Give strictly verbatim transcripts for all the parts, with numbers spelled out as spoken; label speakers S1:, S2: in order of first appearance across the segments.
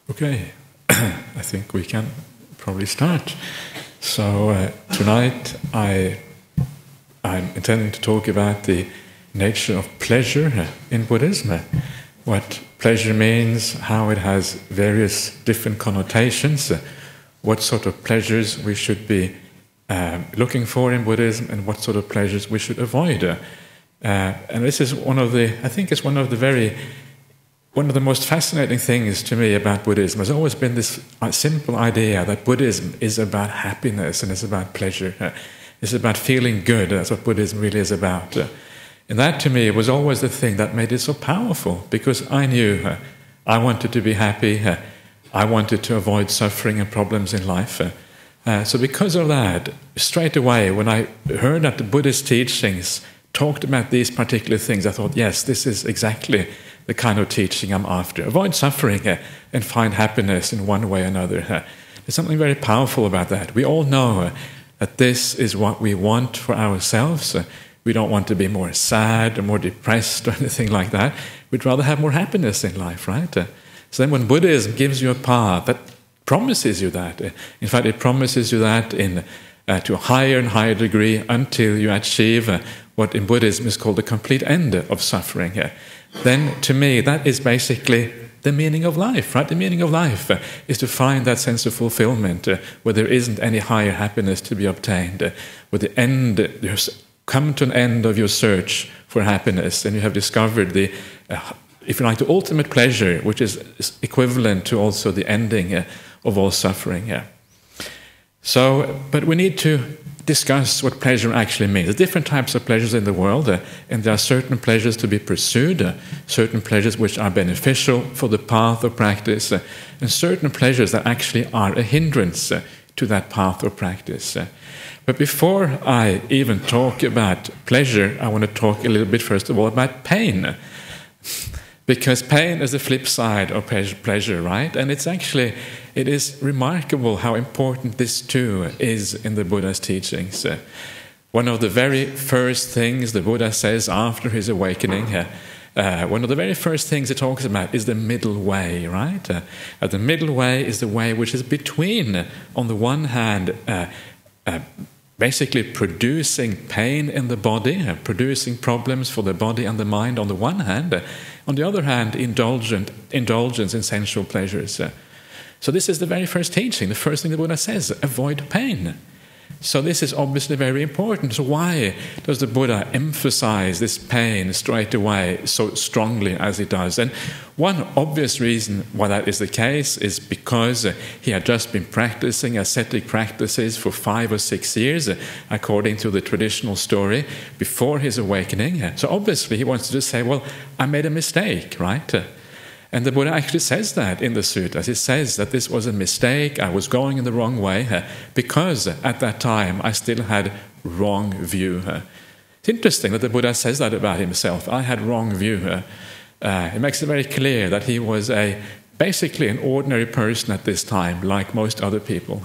S1: Okay, I think we can probably start. So uh, tonight I, I'm intending to talk about the nature of pleasure in Buddhism, what pleasure means, how it has various different connotations, what sort of pleasures we should be um, looking for in Buddhism, and what sort of pleasures we should avoid. Uh, and this is one of the, I think it's one of the very One of the most fascinating things to me about Buddhism has always been this simple idea that Buddhism is about happiness and it's about pleasure. It's about feeling good. That's what Buddhism really is about. And that to me was always the thing that made it so powerful, because I knew I wanted to be happy. I wanted to avoid suffering and problems in life. So because of that, straight away when I heard that the Buddhist teachings talked about these particular things, I thought, yes, this is exactly the kind of teaching I'm after. Avoid suffering uh, and find happiness in one way or another. Uh, there's something very powerful about that. We all know uh, that this is what we want for ourselves. Uh, we don't want to be more sad or more depressed or anything like that. We'd rather have more happiness in life, right? Uh, so then when Buddhism gives you a path that promises you that, uh, in fact it promises you that in uh, to a higher and higher degree until you achieve uh, what in Buddhism is called the complete end of suffering, uh, then to me that is basically the meaning of life, right? The meaning of life uh, is to find that sense of fulfillment uh, where there isn't any higher happiness to be obtained, uh, where the end, uh, you come to an end of your search for happiness and you have discovered the, uh, if you like, the ultimate pleasure, which is equivalent to also the ending uh, of all suffering. Yeah. So, but we need to discuss what pleasure actually means. There are different types of pleasures in the world, uh, and there are certain pleasures to be pursued, uh, certain pleasures which are beneficial for the path of practice, uh, and certain pleasures that actually are a hindrance uh, to that path of practice. Uh, but before I even talk about pleasure, I want to talk a little bit first of all about pain. Because pain is the flip side of pleasure, right? And it's actually, it is remarkable how important this too is in the Buddha's teachings. Uh, one of the very first things the Buddha says after his awakening, uh, uh, one of the very first things he talks about is the middle way, right? Uh, uh, the middle way is the way which is between, uh, on the one hand, uh, uh, basically producing pain in the body, uh, producing problems for the body and the mind on the one hand, uh, on the other hand, indulgent, indulgence in sensual pleasures. Uh, so this is the very first teaching, the first thing the Buddha says, avoid pain. So this is obviously very important. So why does the Buddha emphasize this pain straight away so strongly as he does? And one obvious reason why that is the case is because he had just been practicing ascetic practices for five or six years, according to the traditional story, before his awakening. So obviously he wants to just say, well, I made a mistake, right? And the Buddha actually says that in the suttas. He says that this was a mistake, I was going in the wrong way, because at that time I still had wrong view. It's interesting that the Buddha says that about himself. I had wrong view. Uh, it makes it very clear that he was a basically an ordinary person at this time, like most other people.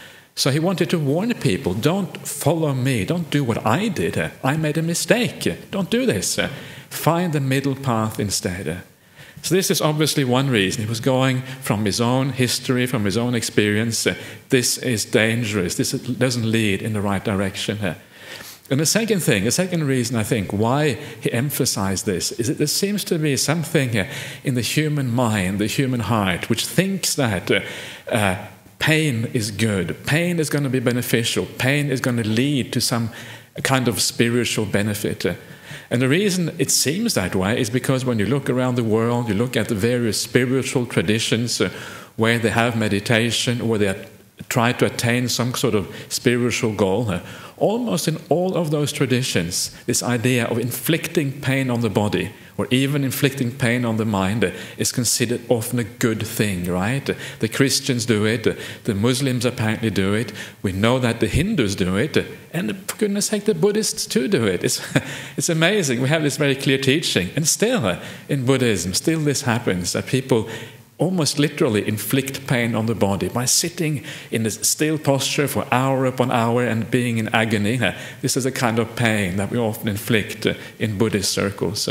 S1: So he wanted to warn people, don't follow me, don't do what I did. I made a mistake, don't do this. Find the middle path instead. So this is obviously one reason. He was going from his own history, from his own experience. Uh, this is dangerous. This doesn't lead in the right direction. Uh, and the second thing, the second reason I think why he emphasized this is that there seems to be something uh, in the human mind, the human heart, which thinks that uh, uh, pain is good, pain is going to be beneficial, pain is going to lead to some kind of spiritual benefit. Uh, And the reason it seems that way is because when you look around the world, you look at the various spiritual traditions uh, where they have meditation, where they try to attain some sort of spiritual goal, uh, almost in all of those traditions, this idea of inflicting pain on the body or even inflicting pain on the mind uh, is considered often a good thing, right? The Christians do it, uh, the Muslims apparently do it, we know that the Hindus do it, uh, and for goodness sake, the Buddhists too do it. It's, it's amazing. We have this very clear teaching, and still uh, in Buddhism, still this happens, that people almost literally inflict pain on the body by sitting in a still posture for hour upon hour and being in agony. This is a kind of pain that we often inflict in Buddhist circles.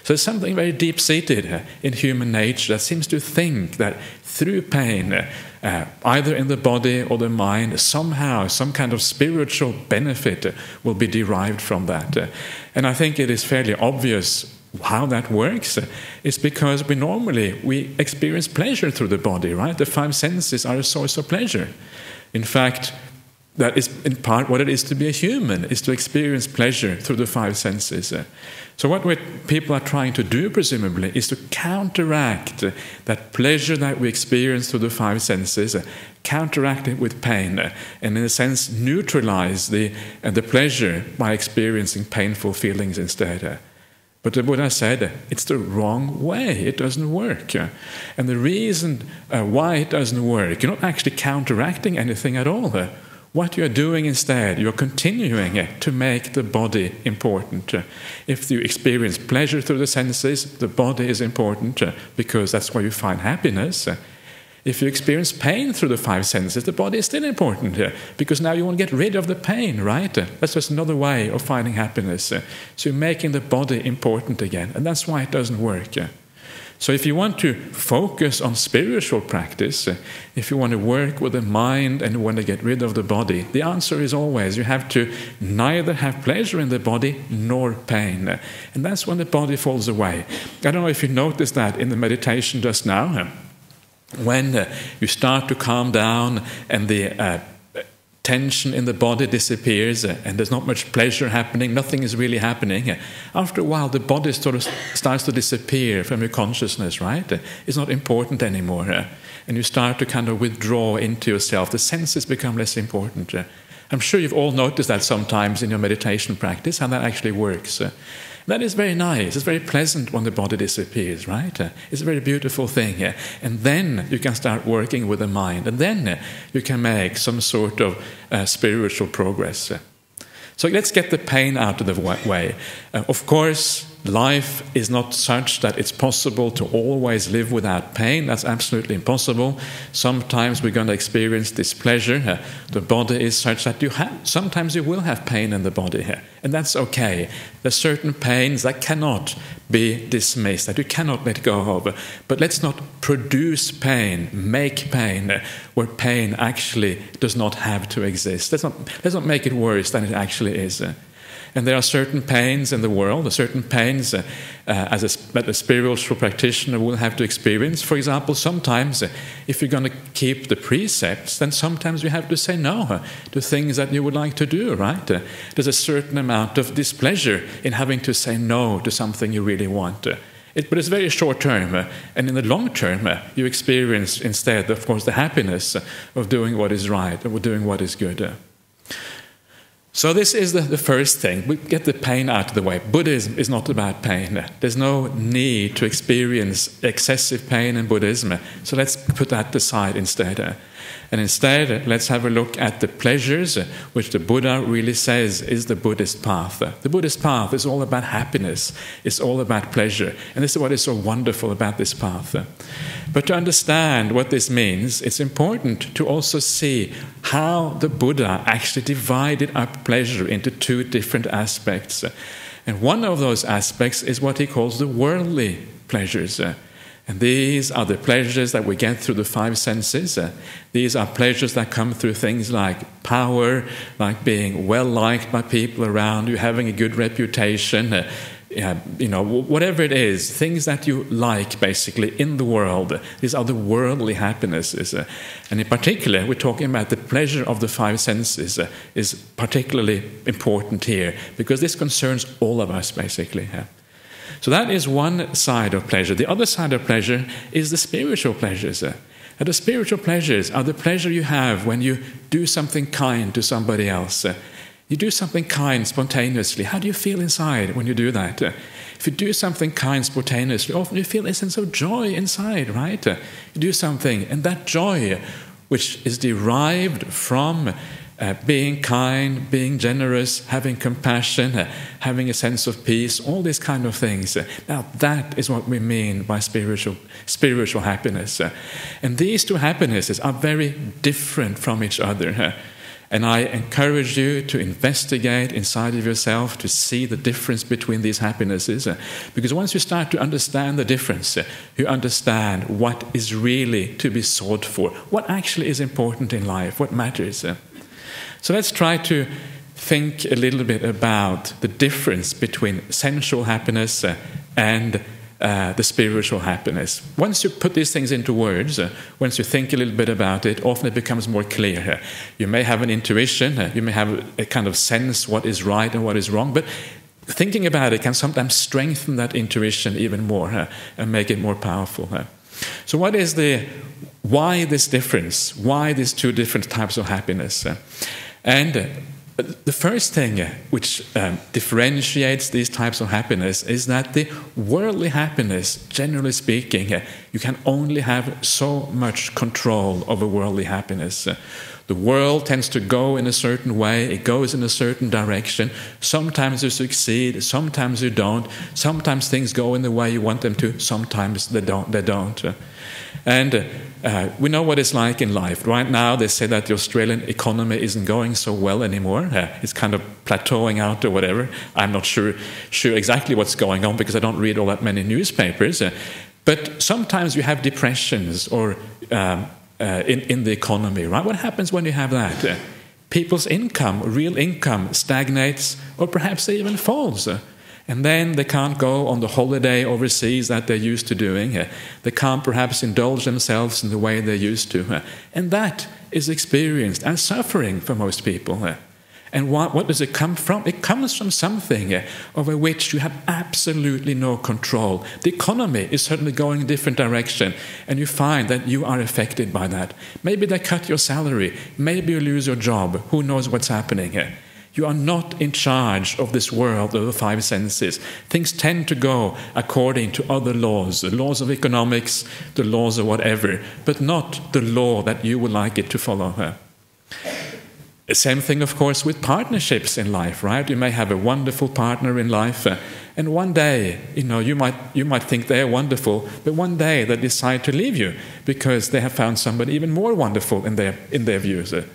S1: So there's something very deep-seated uh, in human nature that seems to think that through pain, uh, uh, either in the body or the mind, somehow some kind of spiritual benefit uh, will be derived from that. Uh, and I think it is fairly obvious how that works. Uh, it's because we normally we experience pleasure through the body, right? The five senses are a source of pleasure. In fact, that is in part what it is to be a human, is to experience pleasure through the five senses. Uh, So what we, people are trying to do, presumably, is to counteract uh, that pleasure that we experience through the five senses, uh, counteract it with pain, uh, and in a sense neutralize the, uh, the pleasure by experiencing painful feelings instead. Uh. But the Buddha said, uh, it's the wrong way, it doesn't work. Uh. And the reason uh, why it doesn't work, you're not actually counteracting anything at all. Uh. What you're doing instead, you're continuing to make the body important. If you experience pleasure through the senses, the body is important because that's where you find happiness. If you experience pain through the five senses, the body is still important because now you want to get rid of the pain, right? That's just another way of finding happiness. So you're making the body important again, and that's why it doesn't work. So if you want to focus on spiritual practice, uh, if you want to work with the mind and you want to get rid of the body, the answer is always you have to neither have pleasure in the body nor pain. Uh, and that's when the body falls away. I don't know if you noticed that in the meditation just now. Uh, when uh, you start to calm down and the uh, tension in the body disappears uh, and there's not much pleasure happening, nothing is really happening. Uh, after a while, the body sort of starts to disappear from your consciousness, right? Uh, it's not important anymore. Uh, and you start to kind of withdraw into yourself. The senses become less important. Uh, I'm sure you've all noticed that sometimes in your meditation practice, how that actually works. Uh, That is very nice. It's very pleasant when the body disappears, right? Uh, it's a very beautiful thing. Uh, and then you can start working with the mind. And then uh, you can make some sort of uh, spiritual progress. Uh, so let's get the pain out of the way. Uh, of course, life is not such that it's possible to always live without pain. That's absolutely impossible. Sometimes we're going to experience displeasure. Uh, the body is such that you have, sometimes you will have pain in the body here. And that's okay. There's certain pains that cannot be dismissed, that you cannot let go of. But let's not produce pain, make pain, uh, where pain actually does not have to exist. Let's not, let's not make it worse than it actually is. Uh, And there are certain pains in the world, certain pains uh, uh, as a, that a spiritual practitioner will have to experience. For example, sometimes uh, if you're going to keep the precepts, then sometimes you have to say no uh, to things that you would like to do, right? Uh, there's a certain amount of displeasure in having to say no to something you really want. Uh, it, but it's very short term, uh, and in the long term, uh, you experience instead, of course, the happiness uh, of doing what is right, of doing what is good. Uh. So this is the, the first thing. We get the pain out of the way. Buddhism is not about pain. There's no need to experience excessive pain in Buddhism. So let's put that aside instead. And instead, let's have a look at the pleasures, which the Buddha really says is the Buddhist path. The Buddhist path is all about happiness. It's all about pleasure. And this is what is so wonderful about this path. But to understand what this means, it's important to also see how the Buddha actually divided up pleasure into two different aspects. And one of those aspects is what he calls the worldly pleasures. And these are the pleasures that we get through the five senses. Uh, these are pleasures that come through things like power, like being well-liked by people around you, having a good reputation, uh, yeah, you know, whatever it is, things that you like, basically, in the world. These are the worldly happinesses. Uh, and in particular, we're talking about the pleasure of the five senses uh, is particularly important here, because this concerns all of us, basically. Uh. So that is one side of pleasure. The other side of pleasure is the spiritual pleasures. And the spiritual pleasures are the pleasure you have when you do something kind to somebody else. You do something kind spontaneously. How do you feel inside when you do that? If you do something kind spontaneously, often you feel a sense of joy inside, right? You do something, and that joy, which is derived from Uh, being kind, being generous, having compassion, uh, having a sense of peace, all these kind of things. Uh, now that is what we mean by spiritual spiritual happiness. Uh, and these two happinesses are very different from each other. Uh, And I encourage you to investigate inside of yourself to see the difference between these happinesses. Uh, because once you start to understand the difference, uh, you understand what is really to be sought for, what actually is important in life, what matters. Uh. So let's try to think a little bit about the difference between sensual happiness uh, and Uh, the spiritual happiness. Once you put these things into words, uh, once you think a little bit about it, often it becomes more clear. Uh, you may have an intuition, uh, you may have a, a kind of sense what is right and what is wrong, but thinking about it can sometimes strengthen that intuition even more uh, and make it more powerful. Uh. So what is the, why this difference? Why these two different types of happiness? Uh, and uh, the first thing which um, differentiates these types of happiness is that the worldly happiness, generally speaking, uh, you can only have so much control over worldly happiness. Uh, the world tends to go in a certain way, it goes in a certain direction. Sometimes you succeed, sometimes you don't. Sometimes things go in the way you want them to, sometimes they don't. They don't. Uh, and uh, Uh, we know what it's like in life. Right now, they say that the Australian economy isn't going so well anymore. Uh, it's kind of plateauing out or whatever. I'm not sure, sure exactly what's going on because I don't read all that many newspapers. Uh, but sometimes you have depressions or um, uh, in, in the economy, right? What happens when you have that? Uh, people's income, real income, stagnates or perhaps even falls. Uh, And then they can't go on the holiday overseas that they're used to doing. They can't perhaps indulge themselves in the way they're used to. And that is experienced as suffering for most people. And what, what does it come from? It comes from something over which you have absolutely no control. The economy is certainly going in a different direction, and you find that you are affected by that. Maybe they cut your salary. Maybe you lose your job. Who knows what's happening here? You are not in charge of this world of the five senses. Things tend to go according to other laws, the laws of economics, the laws of whatever, but not the law that you would like it to follow. The same thing, of course, with partnerships in life, right? You may have a wonderful partner in life, uh, and one day, you know, you might you might think they're wonderful, but one day they decide to leave you because they have found somebody even more wonderful in their in their views, uh,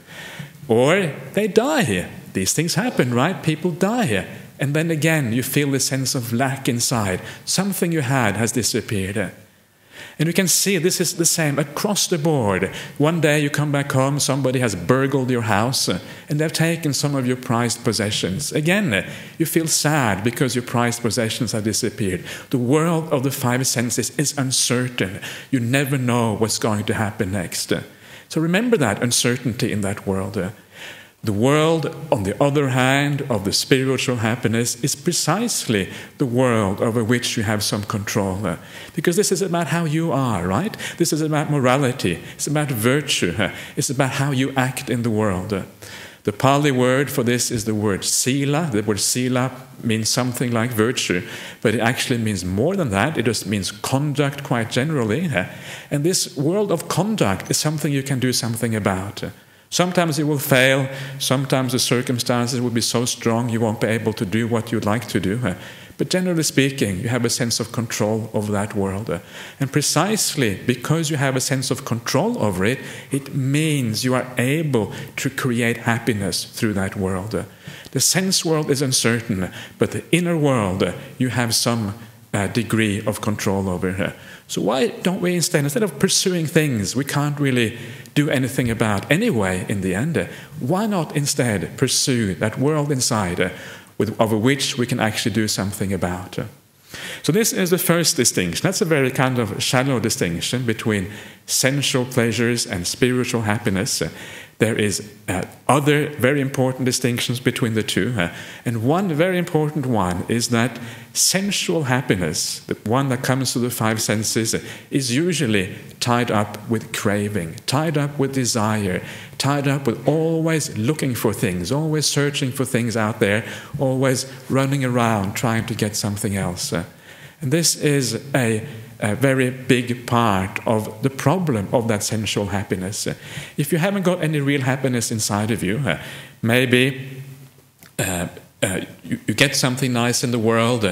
S1: or they die here. These things happen, right? People die here. And then again, you feel the sense of lack inside. Something you had has disappeared. And you can see this is the same across the board. One day you come back home, somebody has burgled your house, and they've taken some of your prized possessions. Again, you feel sad because your prized possessions have disappeared. The world of the five senses is uncertain. You never know what's going to happen next. So remember that uncertainty in that world. The world, on the other hand, of the spiritual happiness is precisely the world over which you have some control. Uh, because this is about how you are, right? This is about morality. It's about virtue. Uh, it's about how you act in the world. Uh, the Pali word for this is the word sila. The word sila means something like virtue, but it actually means more than that. It just means conduct quite generally. Uh, and this world of conduct is something you can do something about. Uh, Sometimes you will fail, sometimes the circumstances will be so strong you won't be able to do what you'd like to do. But generally speaking, you have a sense of control over that world. And precisely because you have a sense of control over it, it means you are able to create happiness through that world. The sense world is uncertain, but the inner world, you have some uh, degree of control over. So why don't we instead, instead of pursuing things we can't really do anything about anyway in the end, why not instead pursue that world inside uh, with, over which we can actually do something about? So this is the first distinction. That's a very kind of shallow distinction between sensual pleasures and spiritual happiness. Uh, There is uh, other very important distinctions between the two. Uh, and one very important one is that sensual happiness, the one that comes to the five senses, uh, is usually tied up with craving, tied up with desire, tied up with always looking for things, always searching for things out there, always running around trying to get something else. Uh, and this is a a very big part of the problem of that sensual happiness. If you haven't got any real happiness inside of you, uh, maybe uh, uh, you, you get something nice in the world, uh,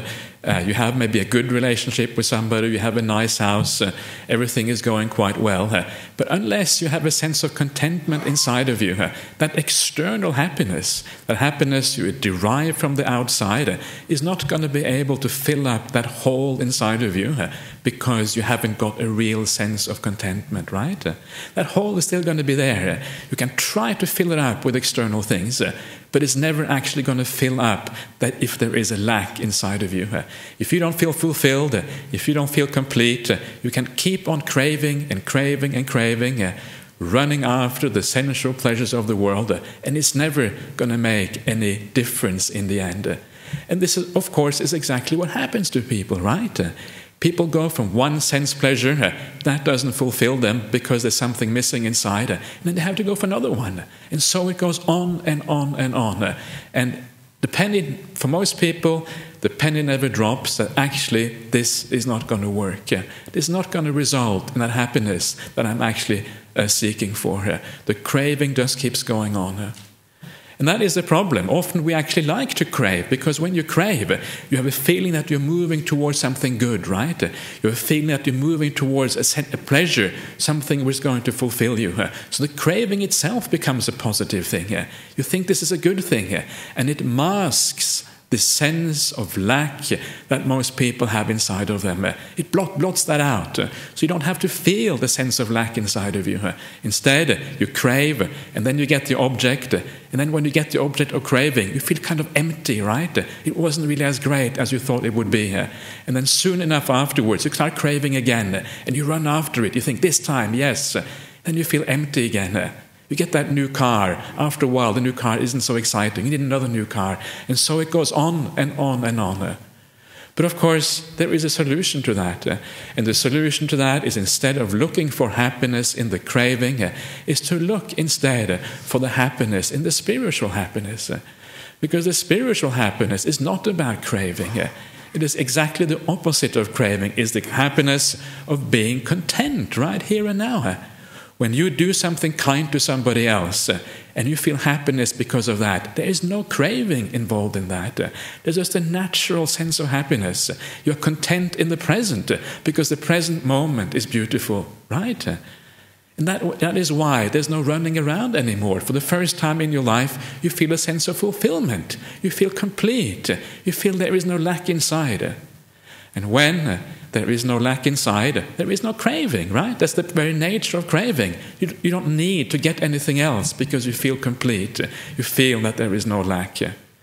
S1: Uh, you have maybe a good relationship with somebody, you have a nice house, uh, everything is going quite well. Uh, but unless you have a sense of contentment inside of you, uh, that external happiness, that happiness you derive from the outside, uh, is not going to be able to fill up that hole inside of you uh, because you haven't got a real sense of contentment, right? Uh, that hole is still going to be there. Uh, you can try to fill it up with external things, uh, but it's never actually going to fill up that if there is a lack inside of you. Uh, if you don't feel fulfilled, uh, if you don't feel complete, uh, you can keep on craving and craving and craving, uh, running after the sensual pleasures of the world, uh, and it's never going to make any difference in the end. Uh, and this, is, of course, is exactly what happens to people, right? Uh, People go from one sense pleasure, uh, that doesn't fulfill them because there's something missing inside, uh, and then they have to go for another one. And so it goes on and on and on. Uh, and the penny, for most people, the penny never drops that actually this is not going to work. Uh, this is not going to result in that happiness that I'm actually uh, seeking for. Uh, the craving just keeps going on. Uh, And that is the problem. Often we actually like to crave, because when you crave, you have a feeling that you're moving towards something good, right? You have a feeling that you're moving towards a, a pleasure, something which is going to fulfill you. So the craving itself becomes a positive thing. You think this is a good thing, and it masks the sense of lack that most people have inside of them. It blot, blots that out. So you don't have to feel the sense of lack inside of you. Instead, you crave, and then you get the object. And then when you get the object of craving, you feel kind of empty, right? It wasn't really as great as you thought it would be. And then soon enough afterwards, you start craving again, and you run after it. You think, this time, yes. Then you feel empty again. You get that new car. After a while, the new car isn't so exciting. You need another new car. And so it goes on and on and on. But of course, there is a solution to that. And the solution to that is, instead of looking for happiness in the craving, is to look instead for the happiness in the spiritual happiness. Because the spiritual happiness is not about craving. It is exactly the opposite of craving. It's the happiness of being content right here and now. When you do something kind to somebody else, uh, and you feel happiness because of that, there is no craving involved in that. Uh, there's just a natural sense of happiness. Uh, you're content in the present, uh, because the present moment is beautiful, right? Uh, and that, that is why there's no running around anymore. For the first time in your life, you feel a sense of fulfillment. You feel complete. Uh, you feel there is no lack inside. Uh, and when uh, there is no lack inside, there is no craving, right? That's the very nature of craving. You, you don't need to get anything else because you feel complete. You feel that there is no lack.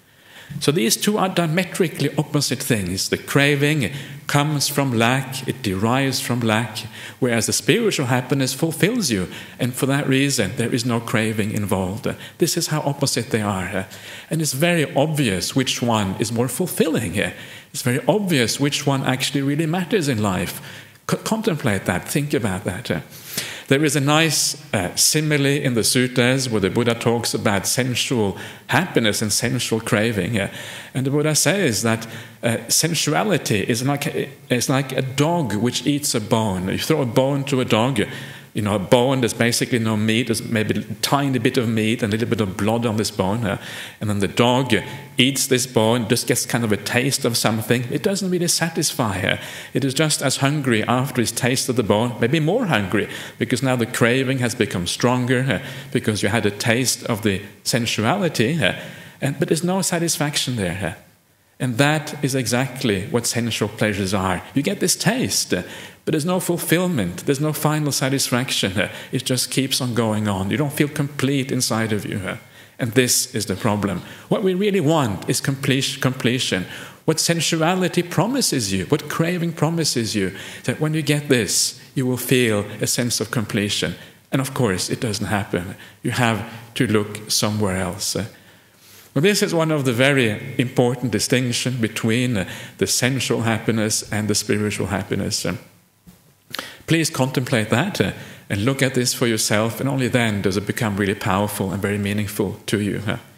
S1: So these two are diametrically opposite things. The craving comes from lack, it derives from lack, whereas the spiritual happiness fulfills you, and for that reason there is no craving involved. This is how opposite they are. And it's very obvious which one is more fulfilling. It's very obvious which one actually really matters in life. C- contemplate that, think about that. There is a nice uh, simile in the suttas where the Buddha talks about sensual happiness and sensual craving. Uh, and the Buddha says that uh, sensuality is like, a, is like a dog which eats a bone. You throw a bone to a dog, you know, a bone, there's basically no meat, there's maybe a tiny bit of meat and a little bit of blood on this bone. Uh, and then the dog eats this bone, just gets kind of a taste of something. It doesn't really satisfy her. It is just as hungry after it's tasted the bone, maybe more hungry, because now the craving has become stronger, uh, because you had a taste of the sensuality, uh, and, but there's no satisfaction there. Uh, and that is exactly what sensual pleasures are. You get this taste, uh, but there's no fulfillment, there's no final satisfaction. Uh, it just keeps on going on. You don't feel complete inside of you. Uh, And this is the problem. What we really want is completion. What sensuality promises you, what craving promises you, that when you get this, you will feel a sense of completion. And of course, it doesn't happen. You have to look somewhere else. Well, this is one of the very important distinctions between the sensual happiness and the spiritual happiness. Please contemplate that. And look at this for yourself, and only then does it become really powerful and very meaningful to you.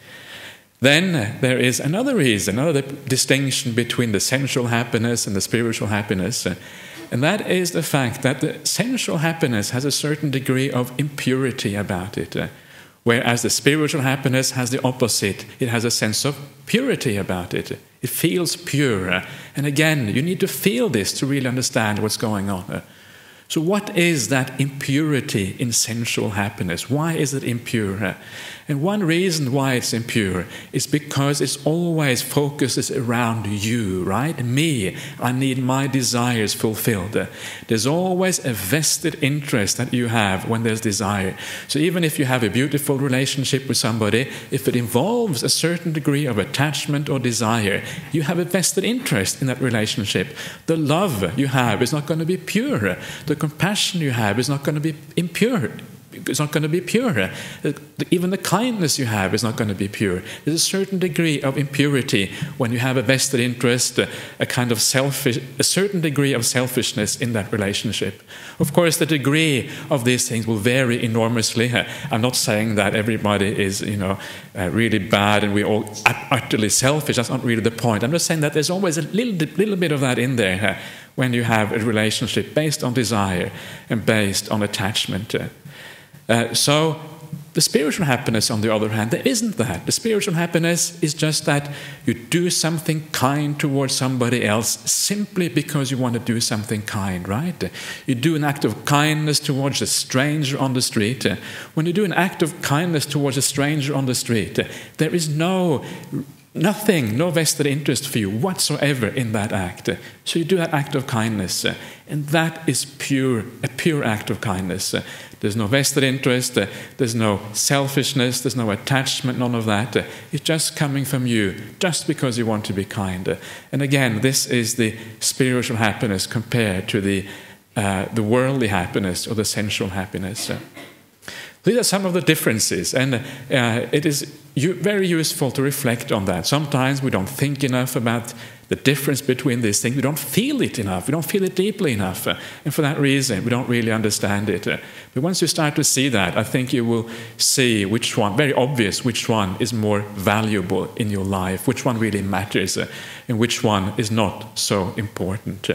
S1: Then uh, there is another reason, another distinction between the sensual happiness and the spiritual happiness, uh, and that is the fact that the sensual happiness has a certain degree of impurity about it. Uh, Whereas the spiritual happiness has the opposite. It has a sense of purity about it. It feels pure. And again, you need to feel this to really understand what's going on. So what is that impurity in sensual happiness? Why is it impure? And one reason why it's impure is because it's always focuses around you, right? Me. I need my desires fulfilled. There's always a vested interest that you have when there's desire. So even if you have a beautiful relationship with somebody, if it involves a certain degree of attachment or desire, you have a vested interest in that relationship. The love you have is not going to be pure. The compassion you have is not going to be impure. It's not going to be pure. Even the kindness you have is not going to be pure. There's a certain degree of impurity when you have a vested interest, a kind of selfish, a certain degree of selfishness in that relationship. Of course, the degree of these things will vary enormously. I'm not saying that everybody is, you know, uh, really bad and we're all utterly selfish. That's not really the point. I'm just saying that there's always a little, little bit of that in there when you have a relationship based on desire and based on attachment. Uh, so the spiritual happiness, on the other hand, there isn't that. The spiritual happiness is just that you do something kind towards somebody else simply because you want to do something kind, right? You do an act of kindness towards a stranger on the street. When you do an act of kindness towards a stranger on the street, there is no nothing, no vested interest for you whatsoever in that act. So you do that act of kindness, and that is pure, a pure act of kindness. There's no vested interest, there's no selfishness, there's no attachment, none of that. It's just coming from you, just because you want to be kind. And again, this is the spiritual happiness compared to the, uh, the worldly happiness or the sensual happiness. These are some of the differences, and uh, it is very useful to reflect on that. Sometimes we don't think enough about the difference between these things. We don't feel it enough. We don't feel it deeply enough. And for that reason, we don't really understand it. But once you start to see that, I think you will see which one, very obvious, which one is more valuable in your life, which one really matters, and which one is not so important.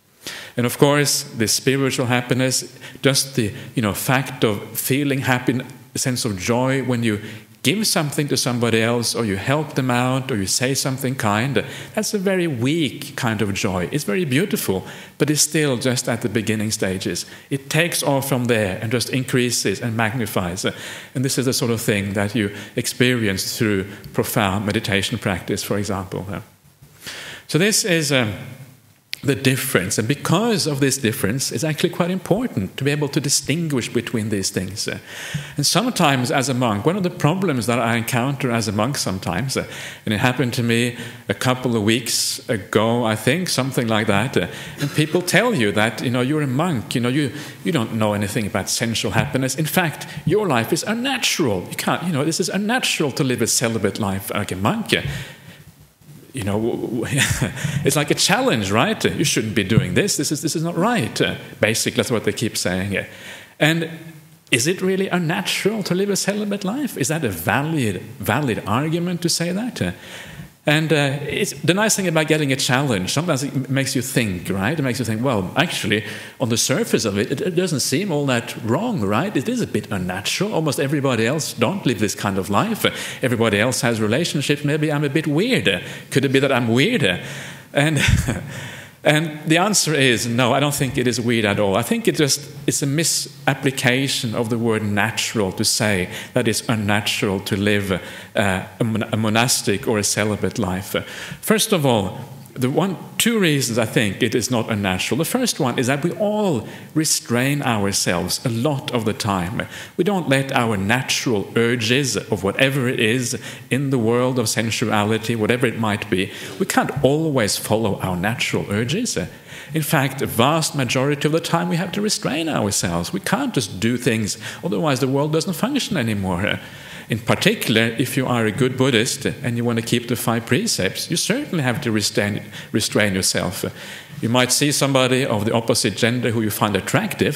S1: And of course, the spiritual happiness, just the you know fact of feeling happy, a sense of joy when you give something to somebody else, or you help them out, or you say something kind, that's a very weak kind of joy. It's very beautiful, but it's still just at the beginning stages. It takes off from there and just increases and magnifies. And this is the sort of thing that you experience through profound meditation practice, for example. So this is Um, the difference, and because of this difference, it's actually quite important to be able to distinguish between these things. And sometimes as a monk, one of the problems that I encounter as a monk sometimes, and it happened to me a couple of weeks ago, I think, something like that, and people tell you that, you know, you're a monk, you know, you, you don't know anything about sensual happiness. In fact, your life is unnatural. You can't, you know, this is unnatural to live a celibate life like a monk. You know, it's like a challenge, right? You shouldn't be doing this. This is this is not right. Basically, that's what they keep saying. And is it really unnatural to live a celibate life? Is that a valid valid argument to say that? And uh, it's the nice thing about getting a challenge. Sometimes it makes you think, right? It makes you think, well, actually, on the surface of it, it, it doesn't seem all that wrong, right? It is a bit unnatural. Almost everybody else don't live this kind of life. Everybody else has relationships. Maybe I'm a bit weird. Could it be that I'm weird? And and the answer is no, I don't think it is weird at all. I think it just it's a misapplication of the word natural to say that it's unnatural to live uh, a, mon- a monastic or a celibate life. First of all, the one, two reasons I think it is not unnatural. The first one is that we all restrain ourselves a lot of the time. We don't let our natural urges of whatever it is in the world of sensuality, whatever it might be, we can't always follow our natural urges. In fact, a vast majority of the time we have to restrain ourselves. We can't just do things, otherwise the world doesn't function anymore. In particular, if you are a good Buddhist and you want to keep the five precepts, you certainly have to restrain, restrain yourself. You might see somebody of the opposite gender who you find attractive,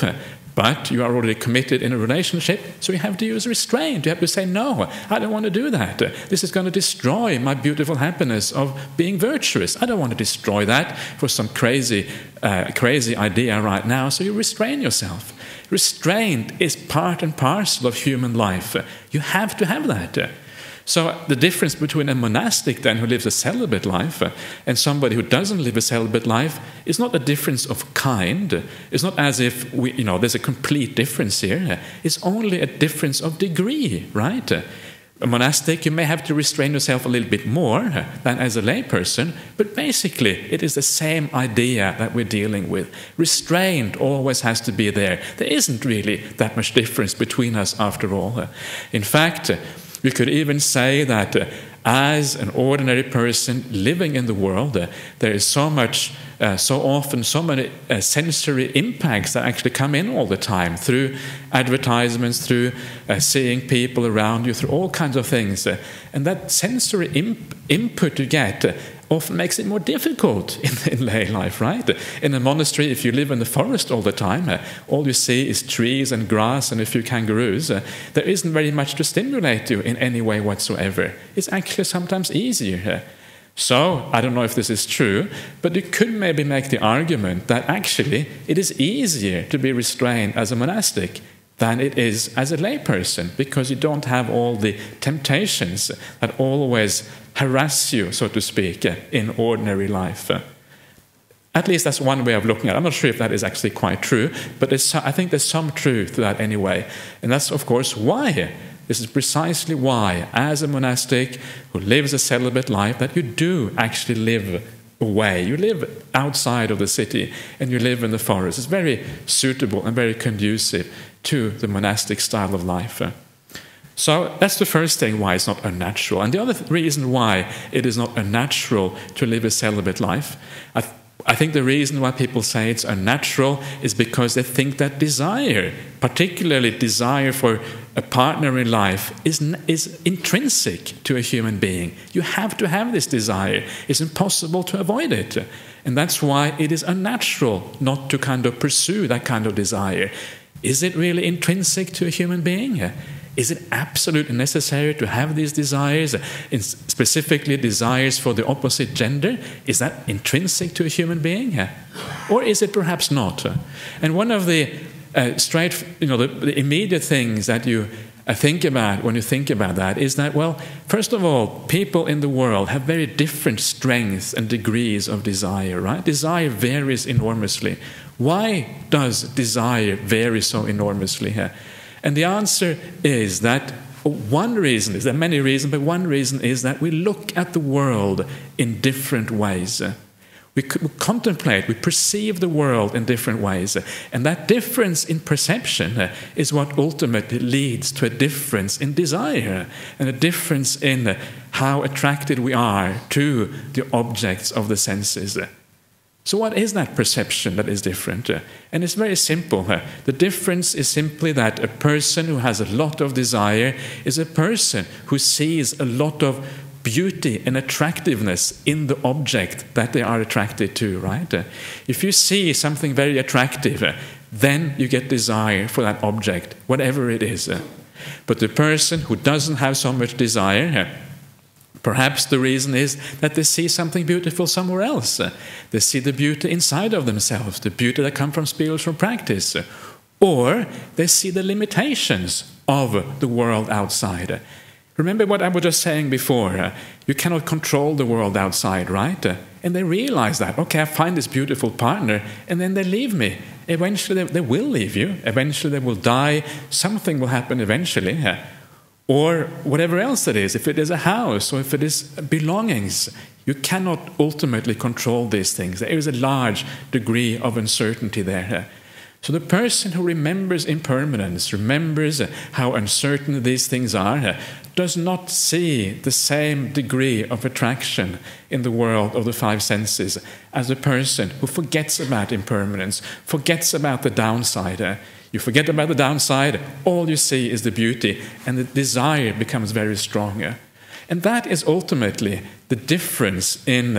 S1: But you are already committed in a relationship, so you have to use restraint. You have to say, no, I don't want to do that. This is going to destroy my beautiful happiness of being virtuous. I don't want to destroy that for some crazy, uh, crazy idea right now, so you restrain yourself. Restraint is part and parcel of human life. You have to have that. So the difference between a monastic then who lives a celibate life and somebody who doesn't live a celibate life is not a difference of kind. It's not as if we, you know, there's a complete difference here. It's only a difference of degree, right? A monastic, you may have to restrain yourself a little bit more than as a layperson, but basically it is the same idea that we're dealing with. Restraint always has to be there. There isn't really that much difference between us after all. In fact, we could even say that uh, as an ordinary person living in the world, uh, there is so much, uh, so often, so many uh, sensory impacts that actually come in all the time through advertisements, through uh, seeing people around you, through all kinds of things. Uh, and that sensory imp- input you get uh, often makes it more difficult in, in lay life, right? In a monastery, if you live in the forest all the time, uh, all you see is trees and grass and a few kangaroos. Uh, there isn't very much to stimulate you in any way whatsoever. It's actually sometimes easier. Uh, so, I don't know if this is true, but you could maybe make the argument that actually it is easier to be restrained as a monastic than it is as a layperson, because you don't have all the temptations that always harass you, so to speak, in ordinary life. At least that's one way of looking at it. I'm not sure if that is actually quite true, but there's, I think there's some truth to that anyway. And that's, of course, why. This is precisely why, as a monastic who lives a celibate life, that you do actually live away. You live outside of the city and you live in the forest. It's very suitable and very conducive to the monastic style of life. So that's the first thing why it's not unnatural. And the other th- reason why it is not unnatural to live a celibate life, I, th- I think the reason why people say it's unnatural is because they think that desire, particularly desire for a partner in life, is, n- is intrinsic to a human being. You have to have this desire. It's impossible to avoid it. And that's why it is unnatural not to kind of pursue that kind of desire. Is it really intrinsic to a human being? Is it absolutely necessary to have these desires, specifically desires for the opposite gender? Is that intrinsic to a human being? Or is it perhaps not? And one of the uh, straight, you know, the, the immediate things that you uh, think about when you think about that is that, well, first of all, people in the world have very different strengths and degrees of desire, right? Desire varies enormously. Why does desire vary so enormously here? And the answer is that one reason is, there are many reasons, but one reason is that we look at the world in different ways. We contemplate, we perceive the world in different ways. And that difference in perception is what ultimately leads to a difference in desire and a difference in how attracted we are to the objects of the senses. So what is that perception that is different? And it's very simple. The difference is simply that a person who has a lot of desire is a person who sees a lot of beauty and attractiveness in the object that they are attracted to, right? If you see something very attractive, then you get desire for that object, whatever it is. But the person who doesn't have so much desire, perhaps the reason is that they see something beautiful somewhere else. They see the beauty inside of themselves, the beauty that comes from spiritual practice. Or they see the limitations of the world outside. Remember what I was just saying before. You cannot control the world outside, right? And they realize that, okay, I find this beautiful partner, and then they leave me. Eventually they, they will leave you. Eventually they will die. Something will happen eventually. Or whatever else it is, if it is a house or if it is belongings, you cannot ultimately control these things. There is a large degree of uncertainty there. So the person who remembers impermanence, remembers how uncertain these things are, does not see the same degree of attraction in the world of the five senses as a person who forgets about impermanence, forgets about the downside. You forget about the downside, all you see is the beauty, and the desire becomes very strong. And that is ultimately the difference in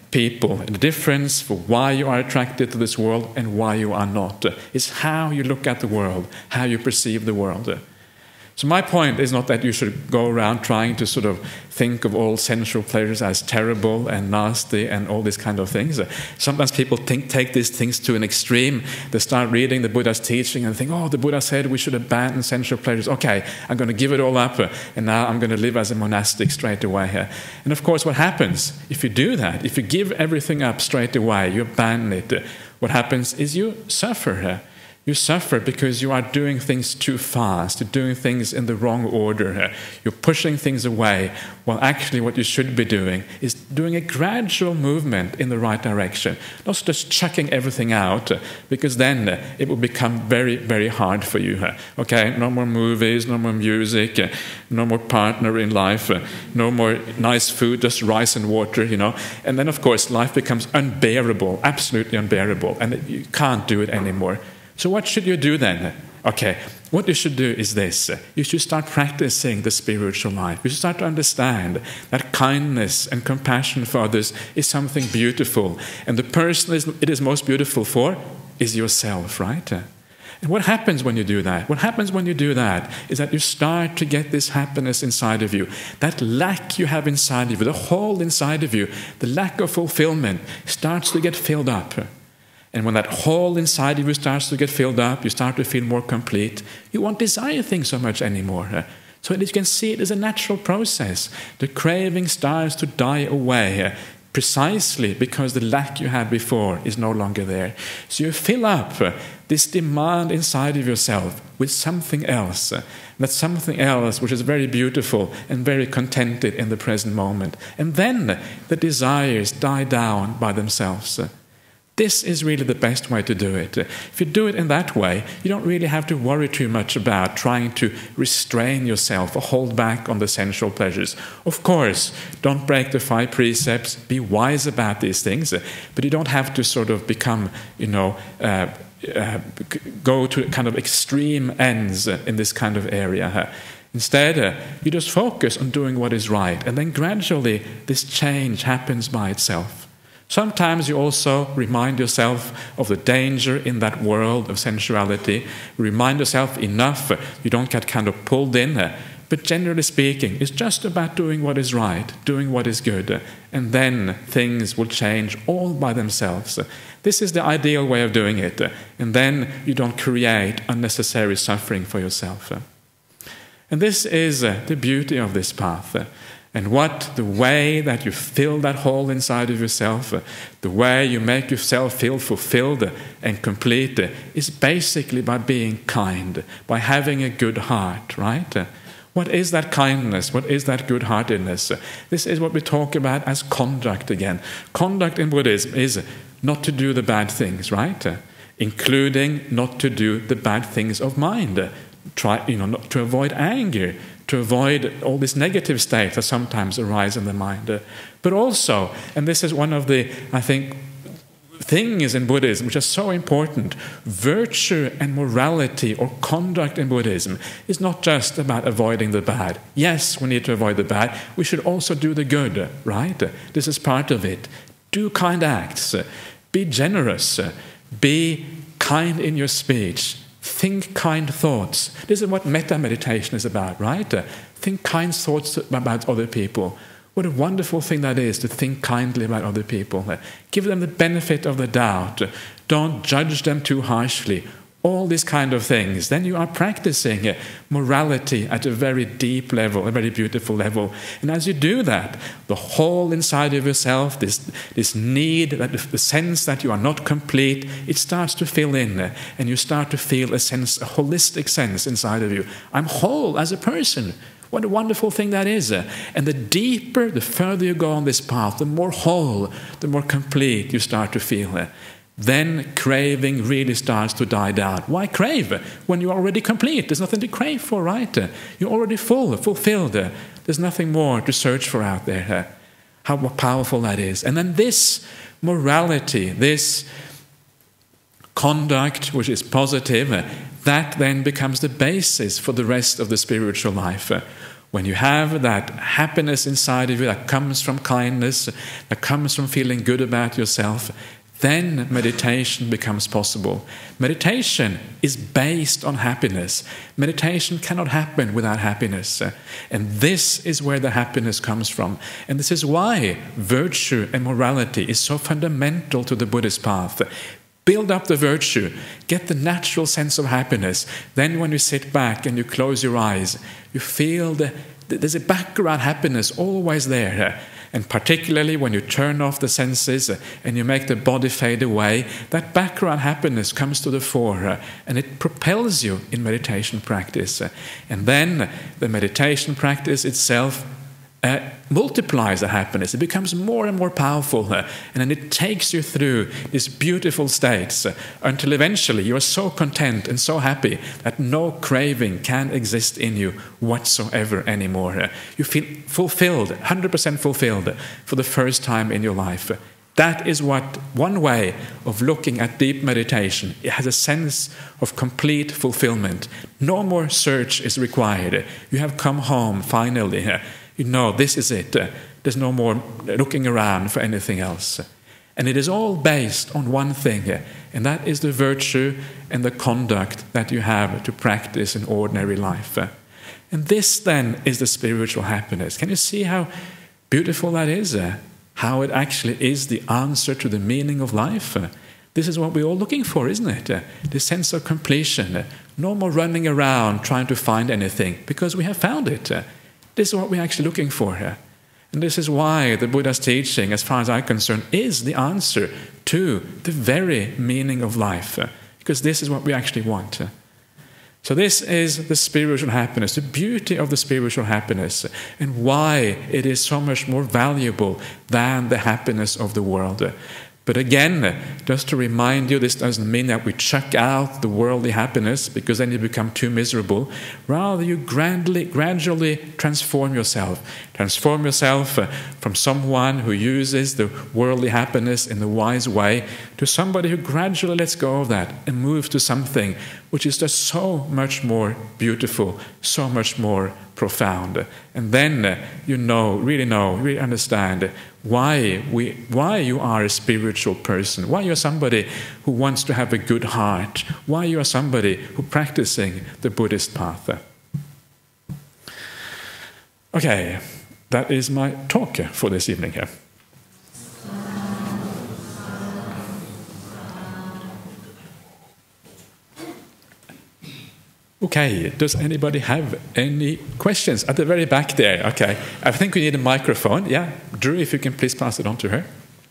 S1: people. And the difference for why you are attracted to this world and why you are not is how you look at the world, how you perceive the world. So my point is not that you should go around trying to sort of think of all sensual pleasures as terrible and nasty and all these kind of things. Sometimes people think, take these things to an extreme. They start reading the Buddha's teaching and think, oh, the Buddha said we should abandon sensual pleasures. Okay, I'm going to give it all up and now I'm going to live as a monastic straight away. And of course what happens if you do that, if you give everything up straight away, you abandon it, what happens is you suffer. You suffer because you are doing things too fast, you're doing things in the wrong order, you're pushing things away, while actually what you should be doing is doing a gradual movement in the right direction, not just chucking everything out, because then it will become very, very hard for you. Okay, no more movies, no more music, no more partner in life, no more nice food, just rice and water, you know. And then, of course, life becomes unbearable, absolutely unbearable, and you can't do it anymore. So what should you do then? Okay, what you should do is this. You should start practicing the spiritual life. You should start to understand that kindness and compassion for others is something beautiful. And the person it is most beautiful for is yourself, right? And what happens when you do that? What happens when you do that is that you start to get this happiness inside of you. That lack you have inside of you, the hole inside of you, the lack of fulfillment starts to get filled up. And when that hole inside of you starts to get filled up, you start to feel more complete, you won't desire things so much anymore. So you can see it as a natural process. The craving starts to die away precisely because the lack you had before is no longer there. So you fill up this demand inside of yourself with something else. That's something else which is very beautiful and very contented in the present moment. And then the desires die down by themselves. This is really the best way to do it. If you do it in that way, you don't really have to worry too much about trying to restrain yourself or hold back on the sensual pleasures. Of course, don't break the five precepts, be wise about these things, but you don't have to sort of become, you know, uh, uh, go to kind of extreme ends in this kind of area. Instead, uh, you just focus on doing what is right, and then gradually this change happens by itself. Sometimes you also remind yourself of the danger in that world of sensuality. Remind yourself enough, you don't get kind of pulled in. But generally speaking, it's just about doing what is right, doing what is good. And then things will change all by themselves. This is the ideal way of doing it. And then you don't create unnecessary suffering for yourself. And this is the beauty of this path. And what the way that you fill that hole inside of yourself, the way you make yourself feel fulfilled and complete, is basically by being kind, by having a good heart, right? What is that kindness? What is that good-heartedness? This is what we talk about as conduct again. Conduct in Buddhism is not to do the bad things, right? Including not to do the bad things of mind. Try, you know, not to avoid anger, to avoid all these negative states that sometimes arise in the mind. Uh, but also, and this is one of the, I think, things in Buddhism which are so important, virtue and morality or conduct in Buddhism is not just about avoiding the bad. Yes, we need to avoid the bad. We should also do the good, right? This is part of it. Do kind acts. Be generous. Be kind in your speech. Think kind thoughts. This is what metta meditation is about, right? Think kind thoughts about other people. What a wonderful thing that is to think kindly about other people. Give them the benefit of the doubt. Don't judge them too harshly. All these kind of things. Then you are practicing morality at a very deep level, a very beautiful level. And as you do that, the whole inside of yourself, this, this need, that the sense that you are not complete, it starts to fill in. And you start to feel a sense, a holistic sense inside of you. I'm whole as a person. What a wonderful thing that is. And the deeper, the further you go on this path, the more whole, the more complete you start to feel. Then craving really starts to die down. Why crave when you're already complete? There's nothing to crave for, right? You're already full, fulfilled. There's nothing more to search for out there. How powerful that is. And then this morality, this conduct which is positive, that then becomes the basis for the rest of the spiritual life. When you have that happiness inside of you that comes from kindness, that comes from feeling good about yourself, then meditation becomes possible. Meditation is based on happiness. Meditation cannot happen without happiness. And this is where the happiness comes from. And this is why virtue and morality is so fundamental to the Buddhist path. Build up the virtue, get the natural sense of happiness. Then when you sit back and you close your eyes, you feel the, there's a background happiness always there. And particularly when you turn off the senses and you make the body fade away, that background happiness comes to the fore and it propels you in meditation practice. And then the meditation practice itself Uh, multiplies the happiness. It becomes more and more powerful, uh, and then it takes you through these beautiful states uh, until eventually you are so content and so happy that no craving can exist in you whatsoever anymore. Uh, you feel fulfilled, one hundred percent fulfilled for the first time in your life. Uh, that is what one way of looking at deep meditation. It has a sense of complete fulfillment. No more search is required. You have come home finally. Uh, You know, this is it. Uh, there's no more looking around for anything else. And it is all based on one thing, uh, and that is the virtue and the conduct that you have to practice in ordinary life. Uh, and this then is the spiritual happiness. Can you see how beautiful that is? Uh, how it actually is the answer to the meaning of life? Uh, this is what we're all looking for, isn't it? Uh, the sense of completion. Uh, no more running around trying to find anything, because we have found it. Uh, This is what we're actually looking for here. And this is why the Buddha's teaching, as far as I'm concerned, is the answer to the very meaning of life. Because this is what we actually want. So this is the spiritual happiness, the beauty of the spiritual happiness, and why it is so much more valuable than the happiness of the world. But again, just to remind you, this doesn't mean that we chuck out the worldly happiness, because then you become too miserable. Rather, you gradually, gradually transform yourself. Transform yourself from someone who uses the worldly happiness in the wise way to somebody who gradually lets go of that and moves to something which is just so much more beautiful, so much more profound. And then you know, really know, really understand why we, why you are a spiritual person, why you are somebody who wants to have a good heart, why you are somebody who is practicing the Buddhist path. Okay, that is my talk for this evening here. Okay, does anybody have any questions? At the very back there, okay. I think we need a microphone. Yeah, Drew, if you can please pass it on to her.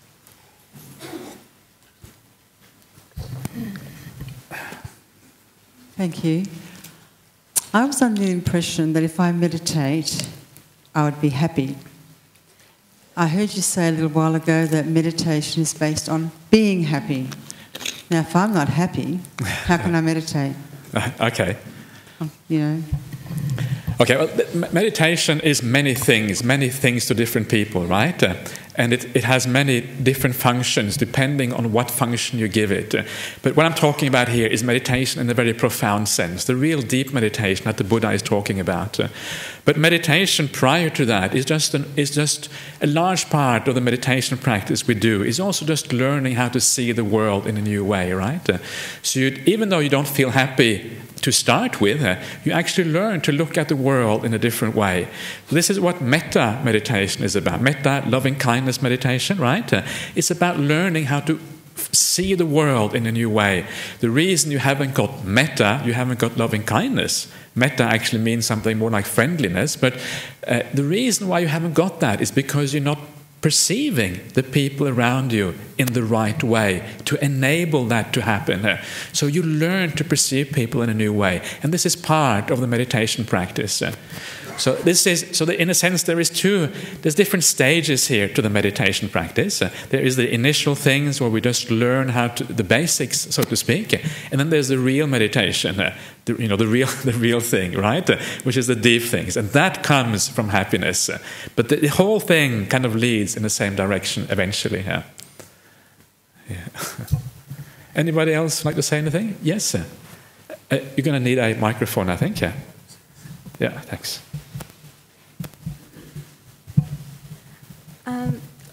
S2: Thank you. I was under the impression that if I meditate, I would be happy. I heard you say a little while ago that meditation is based on being happy. Now, if I'm not happy, how can I meditate?
S1: Okay.
S2: You know.
S1: Okay, well, meditation is many things, many things to different people, right? Uh, and it, it has many different functions depending on what function you give it. Uh, but what I'm talking about here is meditation in a very profound sense, the real deep meditation that the Buddha is talking about. Uh, but meditation prior to that is just, an, is just a large part of the meditation practice we do, is also just learning how to see the world in a new way, right? Uh, so you, even though you don't feel happy to start with, uh, you actually learn to look at the world in a different way. So this is what metta meditation is about. Metta, loving kindness meditation, right? Uh, it's about learning how to f- see the world in a new way. The reason you haven't got metta, you haven't got loving kindness. Metta actually means something more like friendliness, but uh, the reason why you haven't got that is because you're not perceiving the people around you in the right way to enable that to happen. So you learn to perceive people in a new way, and this is part of the meditation practice. So this is so that in a sense there is two there's different stages here to the meditation practice. There is the initial things where we just learn how to the basics, so to speak, and then there's the real meditation, the, you know the real the real thing, right? Which is the deep things, and that comes from happiness. But the, the whole thing kind of leads in the same direction eventually. Yeah. Yeah. Anybody else like to say anything? Yes, sir. Uh, you're going to need a microphone, I think. Yeah. Yeah. Thanks.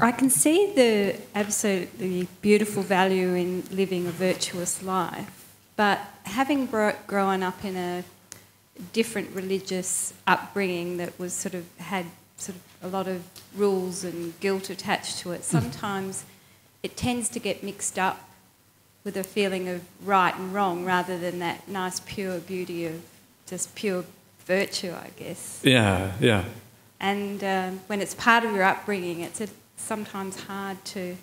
S3: I can see the absolutely beautiful value in living a virtuous life, but having bro- grown up in a different religious upbringing that was sort of had sort of a lot of rules and guilt attached to it, sometimes it tends to get mixed up with a feeling of right and wrong rather than that nice pure beauty of just pure virtue, I guess.
S1: Yeah, yeah.
S3: And um, when it's part of your upbringing, it's a, sometimes hard to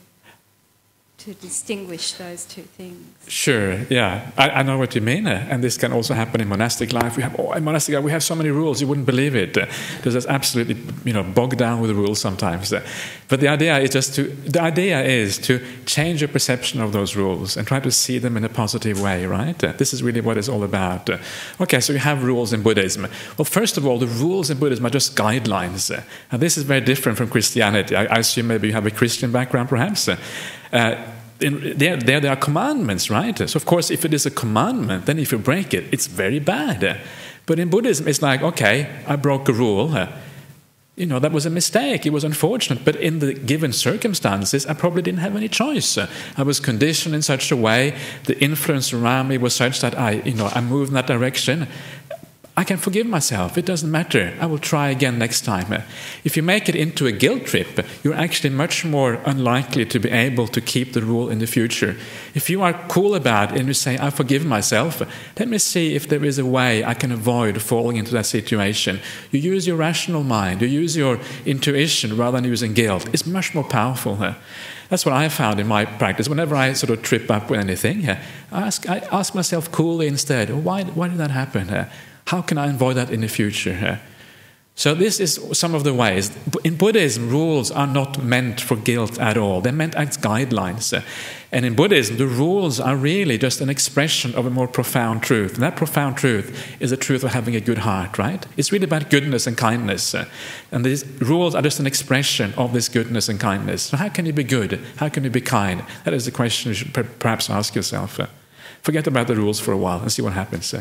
S3: to distinguish those two things.
S1: Sure, yeah. I, I know what you mean. Uh, and this can also happen in monastic life. We have, oh, in monastic life, we have so many rules, you wouldn't believe it. Uh, there's just absolutely, you know, bogged down with the rules sometimes. Uh, but the idea is just to, the idea is to change your perception of those rules and try to see them in a positive way, right? Uh, this is really what it's all about. Uh, okay, so you have rules in Buddhism. Well, first of all, the rules in Buddhism are just guidelines. Uh, and this is very different from Christianity. I, I assume maybe you have a Christian background, perhaps. Uh, Uh, in, there, there, there are commandments, right? So, of course, if it is a commandment, then if you break it, it's very bad. But in Buddhism, it's like, okay, I broke a rule. You know, that was a mistake. It was unfortunate. But in the given circumstances, I probably didn't have any choice. I was conditioned in such a way, the influence around me was such that I, you know, I moved in that direction. I can forgive myself. It doesn't matter. I will try again next time. If you make it into a guilt trip, you're actually much more unlikely to be able to keep the rule in the future. If you are cool about it and you say, I forgive myself, let me see if there is a way I can avoid falling into that situation. You use your rational mind. You use your intuition rather than using guilt. It's much more powerful. That's what I found in my practice. Whenever I sort of trip up with anything, I ask, I ask myself coolly instead, why, why did that happen? How can I avoid that in the future? So this is some of the ways. In Buddhism, rules are not meant for guilt at all. They're meant as guidelines. And in Buddhism, the rules are really just an expression of a more profound truth. And that profound truth is the truth of having a good heart, right? It's really about goodness and kindness. And these rules are just an expression of this goodness and kindness. So how can you be good? How can you be kind? That is the question you should perhaps ask yourself. Forget about the rules for a while and see what happens.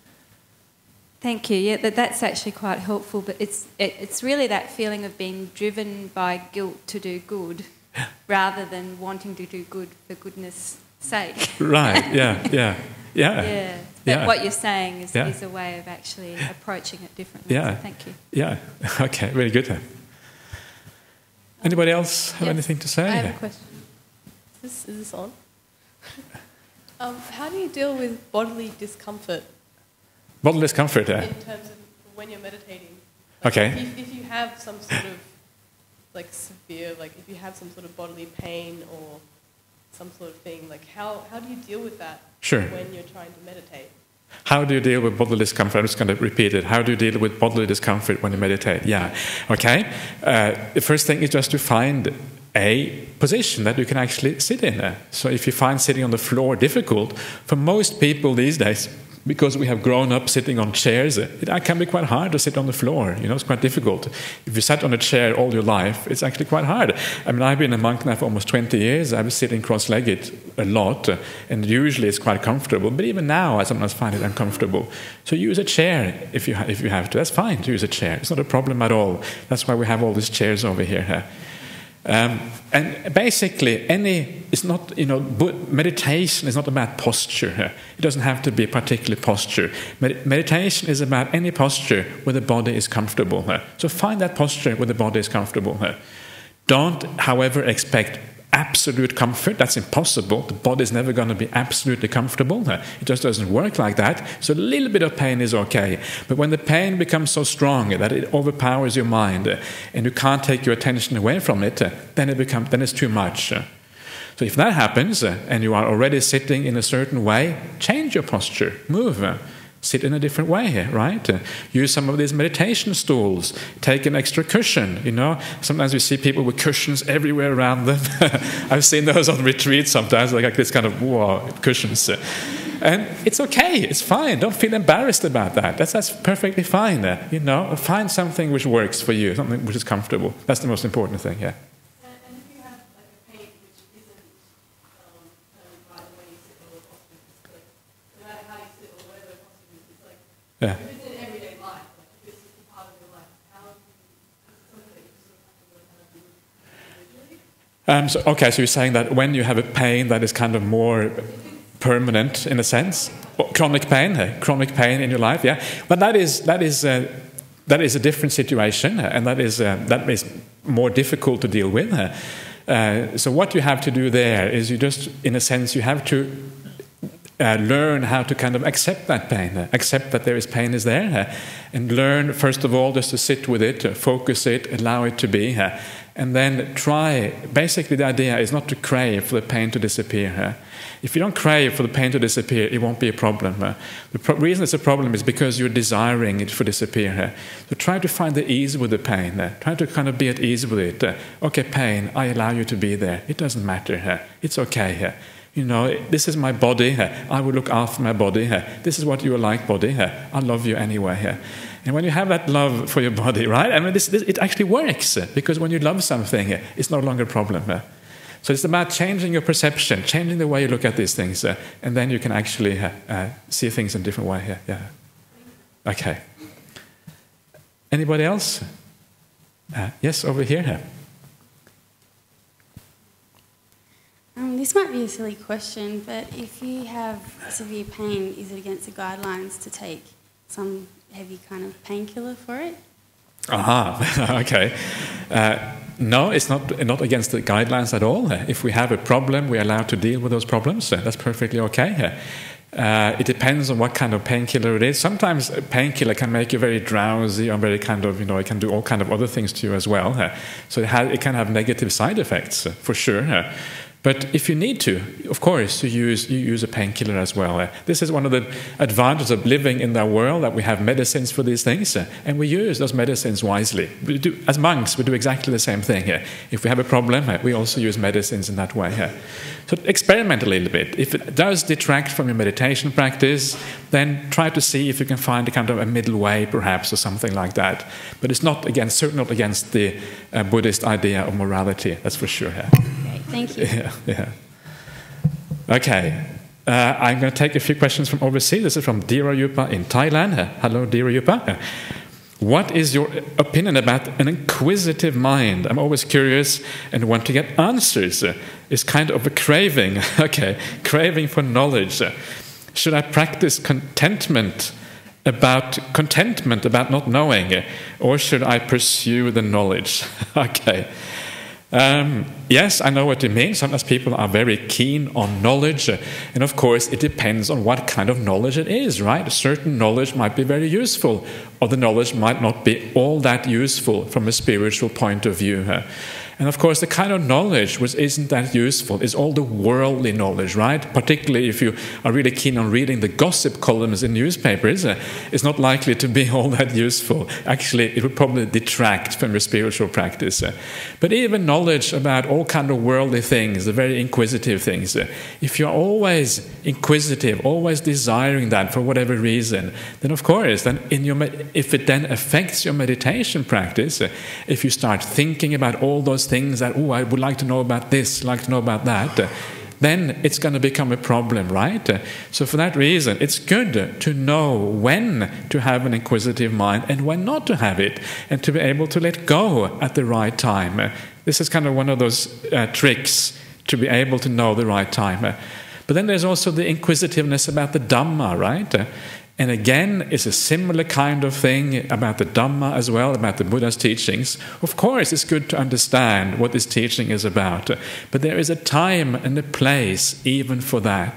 S3: Thank you. Yeah, that, that's actually quite helpful. But it's it, it's really that feeling of being driven by guilt to do good, rather than wanting to do good for goodness' sake.
S1: Right. Yeah. Yeah. Yeah.
S3: Yeah. But
S1: yeah.
S3: what you're saying is,
S1: yeah.
S3: is a way of actually approaching it differently.
S1: Yeah.
S3: So thank you.
S1: Yeah. Okay. Very good. Anybody else have
S4: yes.
S1: anything to say?
S4: I have a question. Is this, is this on? um, how do you deal with bodily discomfort?
S1: Bodily discomfort, yeah.
S4: In terms of when you're meditating. Like
S1: Okay.
S4: If, if you have some sort of, like, severe, like, if you have some sort of bodily pain or some sort of thing, like, how, how do you deal with that
S1: Sure.
S4: when you're trying to meditate?
S1: How do you deal with bodily discomfort? I'm just going to repeat it. How do you deal with bodily discomfort when you meditate? Yeah. Okay. Uh, the first thing is just to find a position that you can actually sit in. So if you find sitting on the floor difficult, for most people these days, because we have grown up sitting on chairs, it can be quite hard to sit on the floor. You know, it's quite difficult. If you sat on a chair all your life, it's actually quite hard. I mean, I've been a monk now for almost twenty years. I was sitting cross-legged a lot, and usually it's quite comfortable. But even now, I sometimes find it uncomfortable. So use a chair if you ha- if you have to. That's fine to use a chair. It's not a problem at all. That's why we have all these chairs over here. Um, and basically, any it's not you know meditation is not about posture. It doesn't have to be a particular posture. Med- meditation is about any posture where the body is comfortable. So find that posture where the body is comfortable. Don't, however, expect absolute comfort. That's impossible. The body is never going to be absolutely comfortable. It just doesn't work like that. So a little bit of pain is okay. But when the pain becomes so strong that it overpowers your mind and you can't take your attention away from it, then it becomes then it's too much. So if that happens and you are already sitting in a certain way, change your posture, move. Sit in a different way, right? Uh, use some of these meditation stools. Take an extra cushion, you know. Sometimes we see people with cushions everywhere around them. I've seen those on retreats sometimes, like this kind of, whoa, cushions. And it's okay, it's fine. Don't feel embarrassed about that. That's, that's perfectly fine, uh, you know. Find something which works for you, something which is comfortable. That's the most important thing, yeah. Yeah.
S4: If it's in everyday life, like if it's just a part of your life, how is it something that you sort of have to learn how to do individually?
S1: Um, so, okay, so you're saying that when you have a pain that is kind of more permanent in a sense, well, chronic pain, uh, chronic pain in your life, yeah. But that is that is uh, that is a different situation, and that is uh, that is more difficult to deal with. Uh, uh, so what you have to do there is you just, in a sense, you have to uh, learn how to kind of accept that pain, uh, accept that there is pain is there, uh, and learn first of all just to sit with it, uh, focus it, allow it to be. Uh, And then try, basically the idea is not to crave for the pain to disappear. Uh, if you don't crave for the pain to disappear, it won't be a problem. Uh, the pro reason it's a problem is because you're desiring it to disappear. Uh, so try to find the ease with the pain. Uh, try to kind of be at ease with it. Uh, okay, pain, I allow you to be there. It doesn't matter. Uh, it's okay. Uh, you know, this is my body. Uh, I will look after my body. Uh, this is what you are like, body. Uh, I love you anyway. Uh, And when you have that love for your body, right? I mean, this, this, it actually works, because when you love something, it's no longer a problem. So it's about changing your perception, changing the way you look at these things, and then you can actually uh, uh, see things in a different way. Yeah. Okay. Anybody else? Uh, yes, over here.
S5: Um, this might be a silly question, but if you have severe pain, is it against the guidelines to take some heavy kind of painkiller for it?
S1: Aha, okay. Uh, no, it's not not against the guidelines at all. If we have a problem, we're allowed to deal with those problems. That's perfectly okay. Uh, it depends on what kind of painkiller it is. Sometimes a painkiller can make you very drowsy, or very kind of, you know, it can do all kind of other things to you as well. So it, has, it can have negative side effects, for sure. But if you need to, of course, you use, you use a painkiller as well. Uh, this is one of the advantages of living in that world, that we have medicines for these things, uh, and we use those medicines wisely. We do, as monks, we do exactly the same thing. Uh, if we have a problem, uh, we also use medicines in that way. Uh. So experiment a little bit. If it does detract from your meditation practice, then try to see if you can find a kind of a middle way, perhaps, or something like that. But it's not against, certainly not against the uh, Buddhist idea of morality, that's for sure. Uh.
S5: Thank you.
S1: Yeah, yeah. Okay. Uh, I'm going to take a few questions from overseas. This is from Dhirayupa in Thailand. Uh, hello, Dhirayupa. Uh, what is your opinion about an inquisitive mind? I'm always curious and want to get answers. Uh, it's kind of a craving. Okay, craving for knowledge. Uh, should I practice contentment about contentment about not knowing, uh, or should I pursue the knowledge? Okay. Um, yes, I know what you mean. Sometimes people are very keen on knowledge, uh, and of course it depends on what kind of knowledge it is, right? Certain knowledge might be very useful, or the knowledge might not be all that useful from a spiritual point of view. Uh, and of course the kind of knowledge which isn't that useful is all the worldly knowledge, right? Particularly if you are really keen on reading the gossip columns in newspapers, uh, it's not likely to be all that useful. Actually, it would probably detract from your spiritual practice. Uh, but even knowledge about all kind of worldly things, the very inquisitive things, uh, if you're always inquisitive, always desiring that for whatever reason, then of course, then in your if it then affects your meditation practice, uh, if you start thinking about all those things that, oh, I would like to know about this, like to know about that, uh, then it's going to become a problem, right? Uh, so for that reason, it's good to know when to have an inquisitive mind and when not to have it, and to be able to let go at the right time. Uh, this is kind of one of those uh, tricks, to be able to know the right time. Uh, but then there's also the inquisitiveness about the Dhamma, right? Uh, And again, it's a similar kind of thing about the Dhamma as well, about the Buddha's teachings. Of course, it's good to understand what this teaching is about, but there is a time and a place even for that.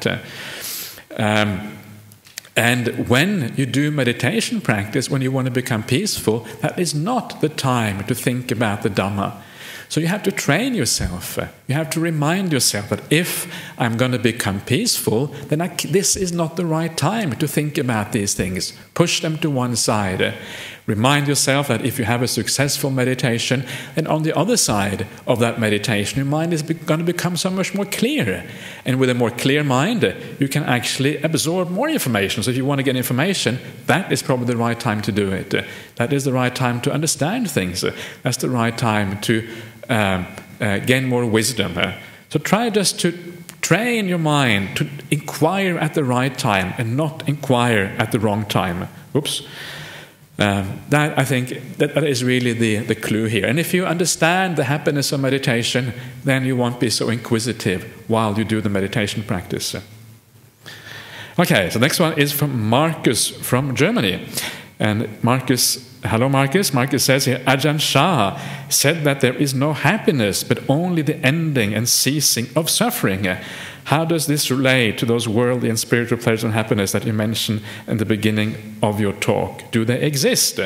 S1: Um, and when you do meditation practice, when you want to become peaceful, that is not the time to think about the Dhamma. So you have to train yourself. You have to remind yourself that if I'm going to become peaceful, then I, this is not the right time to think about these things. Push them to one side. Remind yourself that if you have a successful meditation, then on the other side of that meditation, your mind is going to become so much more clear. And with a more clear mind, you can actually absorb more information. So if you want to get information, that is probably the right time to do it. That is the right time to understand things. That's the right time to um, uh, gain more wisdom. So try just to train your mind to inquire at the right time and not inquire at the wrong time. Oops. Um, that I think that, that is really the, the clue here. And if you understand the happiness of meditation, then you won't be so inquisitive while you do the meditation practice. Okay, so next one is from Marcus from Germany. And Marcus, hello Marcus, Marcus says here, Ajahn Chah said that there is no happiness, but only the ending and ceasing of suffering. How does this relate to those worldly and spiritual pleasures and happiness that you mentioned in the beginning of your talk? Do they exist?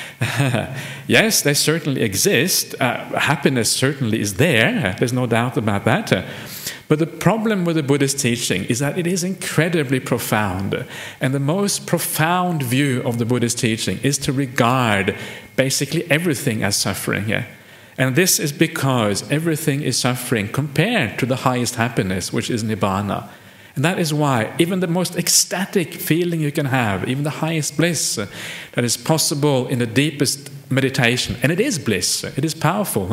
S1: Yes, they certainly exist. Uh, happiness certainly is there. There's no doubt about that. But the problem with the Buddhist teaching is that it is incredibly profound. And the most profound view of the Buddhist teaching is to regard basically everything as suffering. And this is because everything is suffering compared to the highest happiness, which is Nibbana. And that is why even the most ecstatic feeling you can have, even the highest bliss that is possible in the deepest meditation, and it is bliss, it is powerful,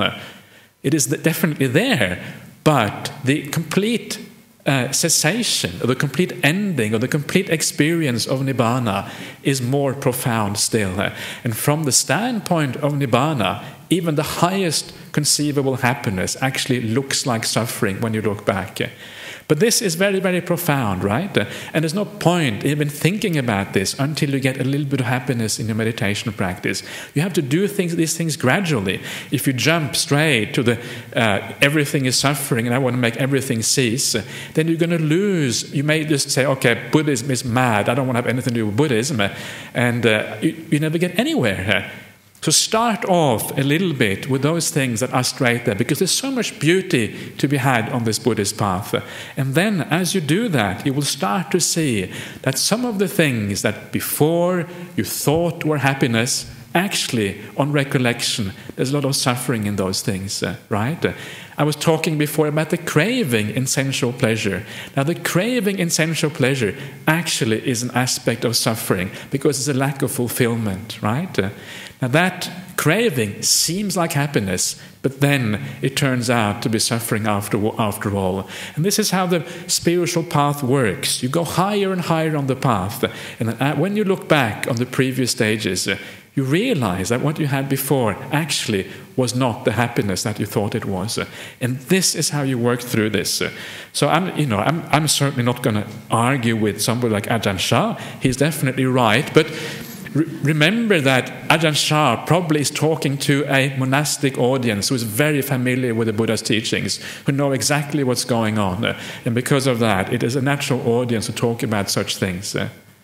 S1: it is definitely there, but the complete uh, cessation, or the complete ending, or the complete experience of Nibbana is more profound still. And from the standpoint of Nibbana, even the highest conceivable happiness actually looks like suffering when you look back. But this is very, very profound, right? And there's no point even thinking about this until you get a little bit of happiness in your meditation practice. You have to do things, these things gradually. If you jump straight to the uh, everything is suffering and I want to make everything cease, then you're going to lose. You may just say, okay, Buddhism is mad. I don't want to have anything to do with Buddhism. And uh, you, you never get anywhere. So start off a little bit with those things that are straight there, because there's so much beauty to be had on this Buddhist path. And then as you do that, you will start to see that some of the things that before you thought were happiness, actually, on recollection, there's a lot of suffering in those things, uh, right? Uh, I was talking before about the craving in sensual pleasure. Now, the craving in sensual pleasure actually is an aspect of suffering because it's a lack of fulfillment, right? Uh, now, that craving seems like happiness, but then it turns out to be suffering after, after all. And this is how the spiritual path works. You go higher and higher on the path, and then when you look back on the previous stages, uh, you realize that what you had before actually was not the happiness that you thought it was. And this is how you work through this. So I'm, you know, I'm, I'm certainly not going to argue with somebody like Ajahn Chah. He's definitely right. But re- remember that Ajahn Chah probably is talking to a monastic audience who is very familiar with the Buddha's teachings, who know exactly what's going on. And because of that, it is a natural audience to talk about such things.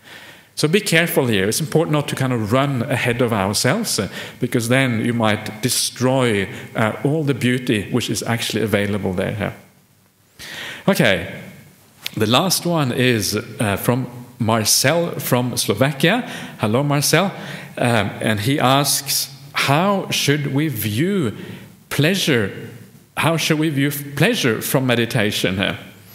S1: So be careful here. It's important not to kind of run ahead of ourselves, uh, because then you might destroy uh, all the beauty which is actually available there. Okay, the last one is uh, from Marcel from Slovakia. Hello, Marcel. Um, and he asks, how should we view pleasure? How should we view pleasure from meditation?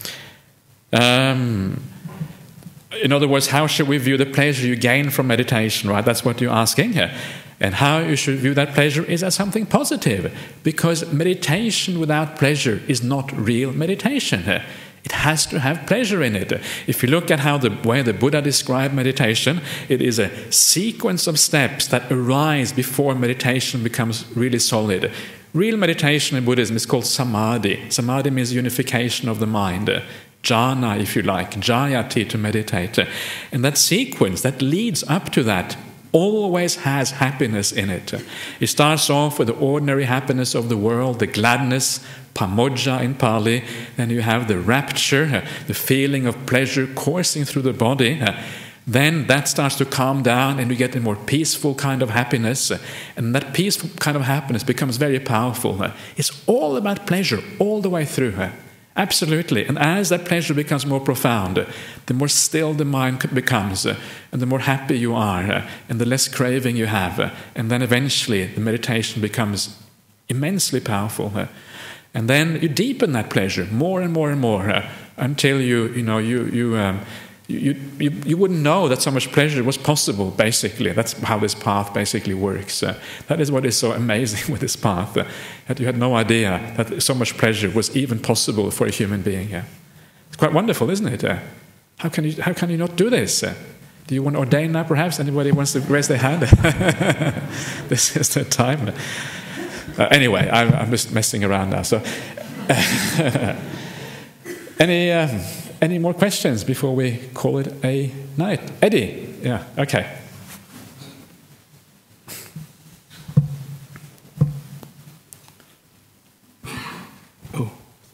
S1: Um... In other words, how should we view the pleasure you gain from meditation, right? That's what you're asking here. And how you should view that pleasure is as something positive, because meditation without pleasure is not real meditation. It has to have pleasure in it. If you look at how the way the Buddha described meditation, it is a sequence of steps that arise before meditation becomes really solid. Real meditation in Buddhism is called samadhi. Samadhi means unification of the mind. Jhana, if you like, jayati, to meditate. And that sequence that leads up to that always has happiness in it. It starts off with the ordinary happiness of the world, the gladness, pamojja in Pali. Then you have the rapture, the feeling of pleasure coursing through the body. Then that starts to calm down and you get a more peaceful kind of happiness. And that peaceful kind of happiness becomes very powerful. It's all about pleasure all the way through. Absolutely. And as that pleasure becomes more profound, the more still the mind becomes, and the more happy you are, and the less craving you have. And then eventually the meditation becomes immensely powerful. And then you deepen that pleasure more and more and more until you, you know, you, you, um, you, you, you wouldn't know that so much pleasure was possible, basically. That's how this path basically works. Uh, that is what is so amazing with this path, uh, that you had no idea that so much pleasure was even possible for a human being. Uh. It's quite wonderful, isn't it? Uh, how can you, how can you not do this? Uh, Do you want to ordain now, perhaps? Anybody wants to raise their hand? This is the time. Uh, anyway, I'm, I'm just messing around now. So, any um, any more questions before we call it a night? Eddie? Yeah, okay.
S6: Oh.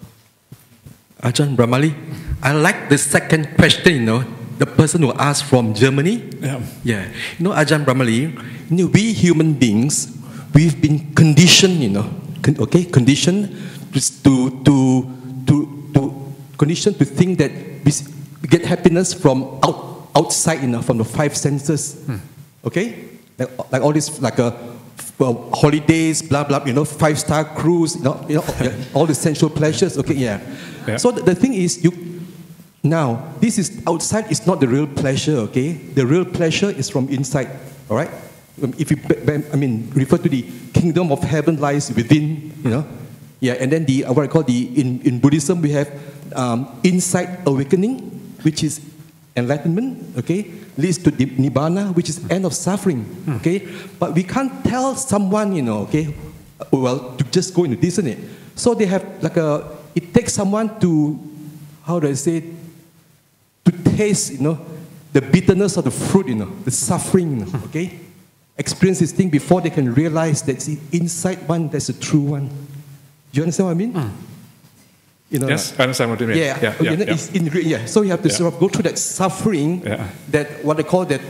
S6: Ajahn Brahmali, I like the second question, you know, the person who asked from Germany.
S1: Yeah.
S6: Yeah. You know, Ajahn Brahmali, you know, we human beings, we've been conditioned, you know, con- okay, conditioned to, to, to, to, conditioned to think that we get happiness from out, outside, you know, from the five senses. Hmm. Okay? Like, like all this, like a, well, holidays, blah, blah, you know, five-star cruise, you know, you know all the sensual pleasures, okay, yeah. yeah. So the, the thing is, you now, this is outside is not the real pleasure, okay? The real pleasure is from inside, all right? If you, I mean, refer to the kingdom of heaven lies within, you know? Yeah, and then the, what I call the, in, in Buddhism, we have um, insight awakening, which is enlightenment, okay? Leads to the nibbana, which is end of suffering, okay? But we can't tell someone, you know, okay, well, to just go into this, isn't it? So they have like a, it takes someone to, how do I say it? To taste, you know, the bitterness of the fruit, you know, the suffering, you know, okay? Experience this thing before they can realize that the inside one, that's a true one. Do you understand what I mean? Mm. You know,
S1: yes, I understand what you mean.
S6: Yeah,
S1: yeah, yeah,
S6: yeah.
S1: yeah.
S6: In, yeah. So you have to
S1: yeah.
S6: sort of go through that suffering,
S1: yeah.
S6: that what they call that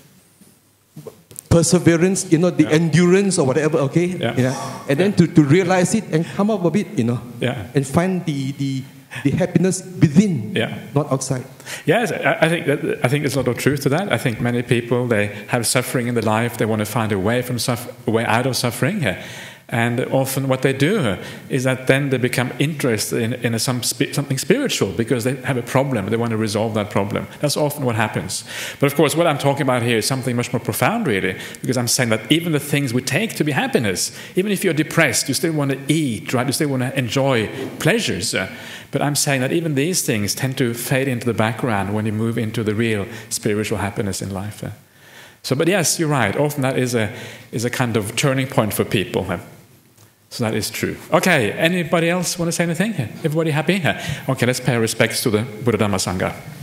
S6: perseverance, you know, the
S1: yeah.
S6: endurance or whatever, okay?
S1: Yeah.
S6: yeah. And then to, to realize it and come up with it, you know,
S1: yeah.
S6: and find the, the, the happiness within,
S1: yeah.
S6: not outside.
S1: Yes, I think that, I think there's a lot of truth to that. I think many people, they have suffering in their life. They want to find a way from suffer, a way out of suffering. And often what they do is that then they become interested in, in a, some something spiritual because they have a problem. They want to resolve that problem. That's often what happens. But of course, what I'm talking about here is something much more profound, really, because I'm saying that even the things we take to be happiness, even if you're depressed, you still want to eat, right? You still want to enjoy pleasures. But I'm saying that even these things tend to fade into the background when you move into the real spiritual happiness in life. So, but yes, you're right. Often that is a is a kind of turning point for people. So that is true. Okay, anybody else want to say anything? Everybody happy? Okay, let's pay our respects to the Buddha Dhamma Sangha.